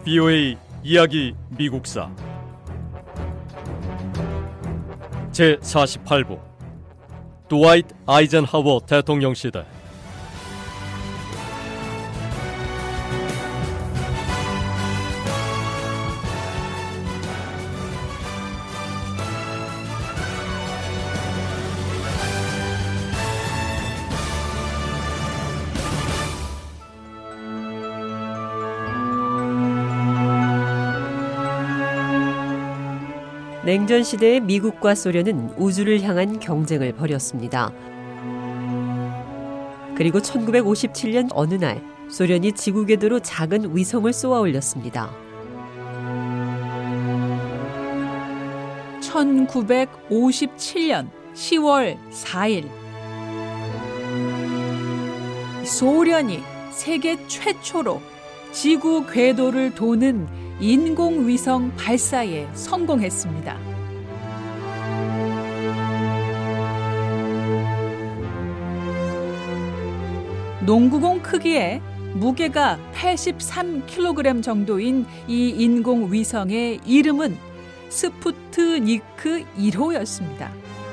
BOA 이야기 미국사 제48부 드와이트 아이젠하워 대통령 시대. 냉전 시대의 미국과 소련은 우주를 향한 경쟁을 벌였습니다. 그리고 1957년 어느 날 소련이 지구 궤도로 작은 위성을 쏘아 올렸습니다. 1957년 10월 4일 소련이 세계 최초로 지구 궤도를 도는 인공위성 발사에 성공했습니다. 농구공 크기에 무게가 83kg 정도인 이 인공위성의 이름은 스푸트니크 1호였습니다.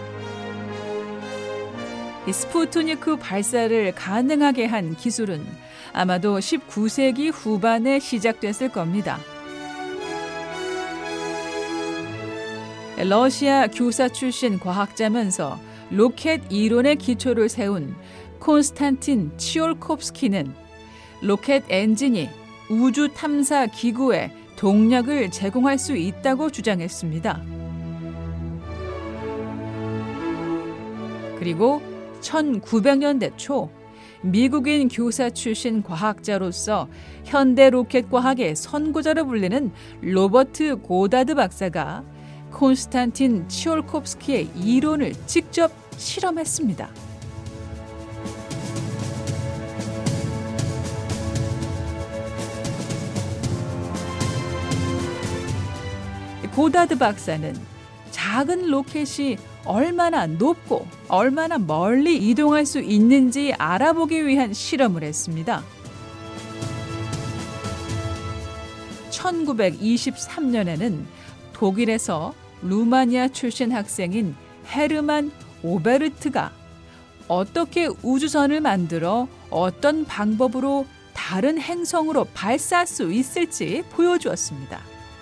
이 스푸트니크 발사를 가능하게 한 기술은 아마도 19세기 후반에 시작됐을 겁니다. 러시아 교사 출신 과학자면서 로켓 이론의 기초를 세운 콘스탄틴 치올콥스키는 로켓 엔진이 우주 탐사 기구에 동력을 제공할 수 있다고 주장했습니다. 그리고 1900년대 초 미국인 교사 출신 과학자로서 현대 로켓 과학의 선구자로 불리는 로버트 고다드 박사가 콘스탄틴 치올콥스키의 이론을 직접 실험했습니다. 고다드 박사는 작은 로켓이 얼마나 높고 얼마나 멀리 이동할 수 있는지 알아보기 위한 실험을 했습니다. 1923년에는 독일에서 루마니아 출신 학생인 헤르만 오베르트가 어떻게 우주선을 만들어 어떤 방법으로 다른 행성으로 발사할 수 있을지 보여주었습니다.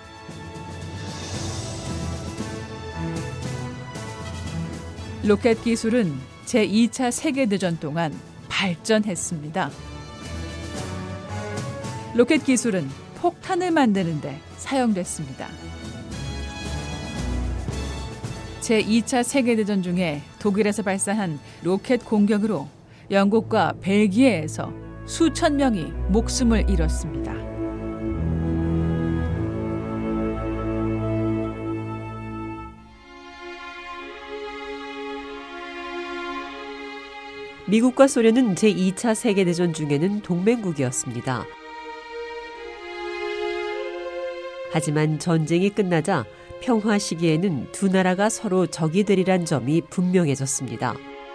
로켓 기술은 제2차 세계대전 동안 발전했습니다. 로켓 기술은 폭탄을 만드는 데 사용됐습니다. 제2차 세계대전 중에 독일에서 발사한 로켓 공격으로 영국과 벨기에에서 수천 명이 목숨을 잃었습니다. 미국과 소련은 제2차 세계대전 중에는 동맹국이었습니다. 하지만 전쟁이 끝나자 평화 시기에는 두 나라가 서로 적이 되리란 점이 분명해졌습니다.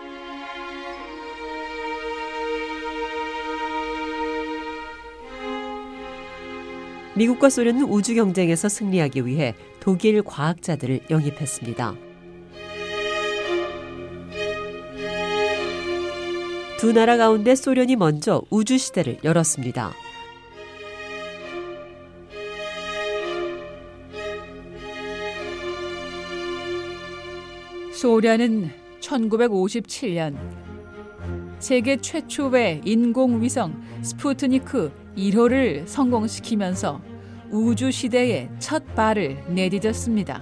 미국과 소련은 우주 경쟁에서 승리하기 위해 독일 과학자들을 영입했습니다. 두 나라 가운데 소련이 먼저 우주 시대를 열었습니다. 소련은 1957년 세계 최초의 인공위성 스푸트니크 1호를 성공시키면서 우주 시대의 첫 발을 내디뎠습니다.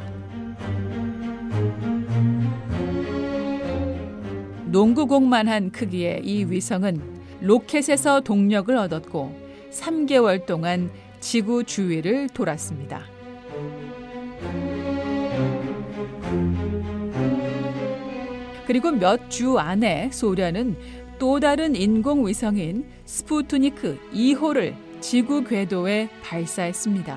농구공만한 크기의 이 위성은 로켓에서 동력을 얻었고 3개월 동안 지구 주위를 돌았습니다. 그리고 몇 주 안에 소련은 또 다른 인공위성인 스푸트니크 2호를 지구 궤도에 발사했습니다.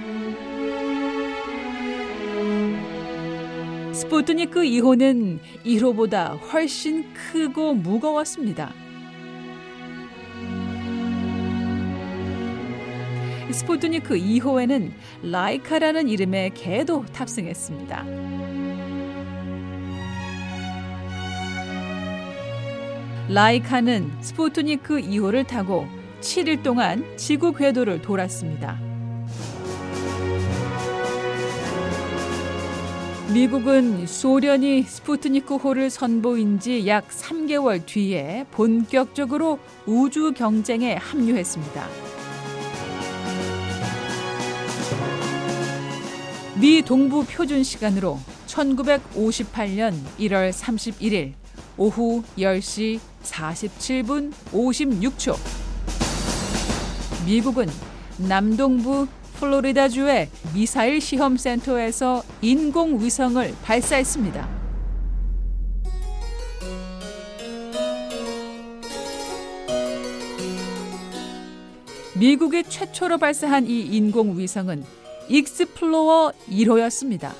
스푸트니크 2호는 1호보다 훨씬 크고 무거웠습니다. 스푸트니크 2호에는 라이카라는 이름의 개도 탑승했습니다. 라이카는 스푸트니크 2호를 타고 7일 동안 지구 궤도를 돌았습니다. 미국은 소련이 스푸트니크호를 선보인 지 약 3개월 뒤에 본격적으로 우주 경쟁에 합류했습니다. 미 동부 표준 시간으로 1958년 1월 31일 오후 10시 47분 56초 미국은 남동부 플로리다주의 미사일 시험센터에서 인공위성을 발사했습니다. 미국이 최초로 발사한 이 인공위성은 익스플로러 1호였습니다.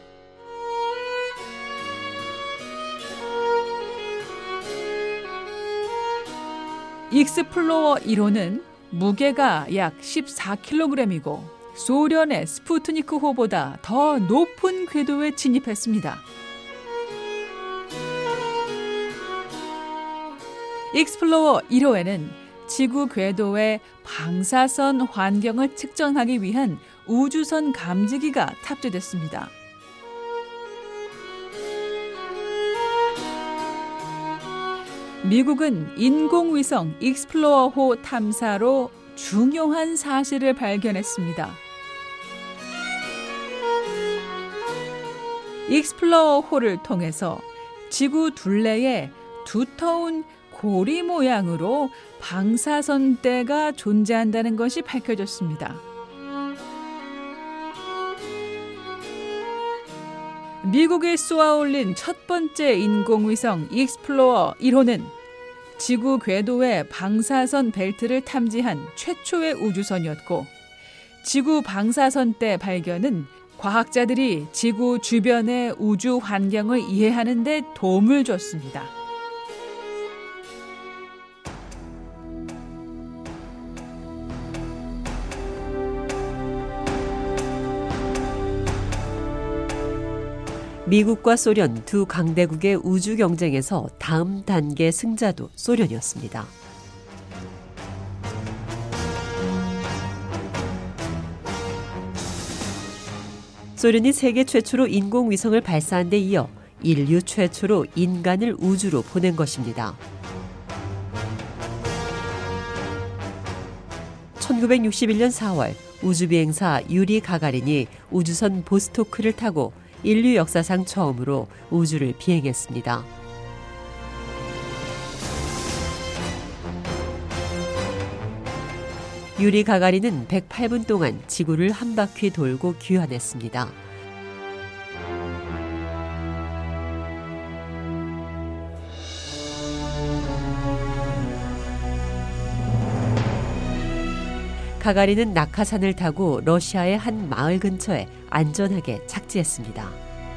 익스플로러 1호는 무게가 약 14kg이고 소련의 스푸트니크호보다 더 높은 궤도에 진입했습니다. 익스플로러 1호에는 지구 궤도의 방사선 환경을 측정하기 위한 우주선 감지기가 탑재됐습니다. 미국은 인공위성 익스플로러호 탐사로 중요한 사실을 발견했습니다. 익스플로러호를 통해서 지구 둘레에 두터운 고리 모양으로 방사선대가 존재한다는 것이 밝혀졌습니다. 미국이 쏘아올린 첫 번째 인공위성 익스플로러 1호는 지구 궤도의 방사선 벨트를 탐지한 최초의 우주선이었고 지구 방사선대 발견은 과학자들이 지구 주변의 우주 환경을 이해하는 데 도움을 줬습니다. 미국과 소련 두 강대국의 우주 경쟁에서 다음 단계 승자도 소련이었습니다. 소련이 세계 최초로 인공위성을 발사한 데 이어 인류 최초로 인간을 우주로 보낸 것입니다. 1961년 4월 우주비행사 유리 가가린이 우주선 보스토크를 타고 인류 역사상 처음으로 우주를 비행했습니다. 유리 가가린은 108분 동안 지구를 한 바퀴 돌고 귀환했습니다. 가가린은 낙하산을 타고 러시아의 한 마을 근처에 안전하게 착지했습니다.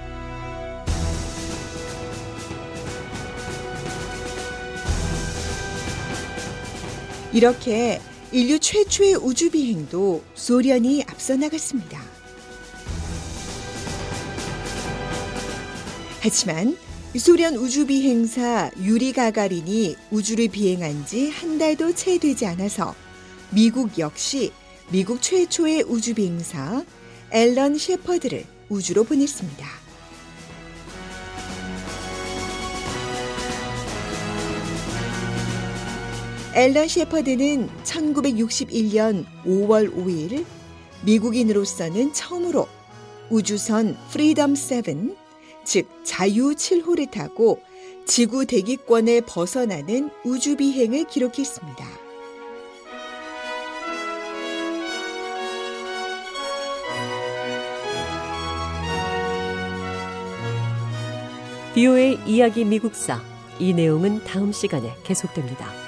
이렇게 인류 최초의 우주 비행도 소련이 앞서 나갔습니다. 하지만 소련 우주 비행사 유리 가가린이 우주를 비행한 지 한 달도 채 되지 않아서 미국 역시 미국 최초의 우주 비행사 앨런 셰퍼드를 우주로 보냈습니다. 앨런 셰퍼드는 1961년 5월 5일 미국인으로서는 처음으로 우주선 프리덤 7, 즉 자유 7호를 타고 지구 대기권을 벗어나는 우주 비행을 기록했습니다. VOA 이야기 미국사, 이 내용은 다음 시간에 계속됩니다.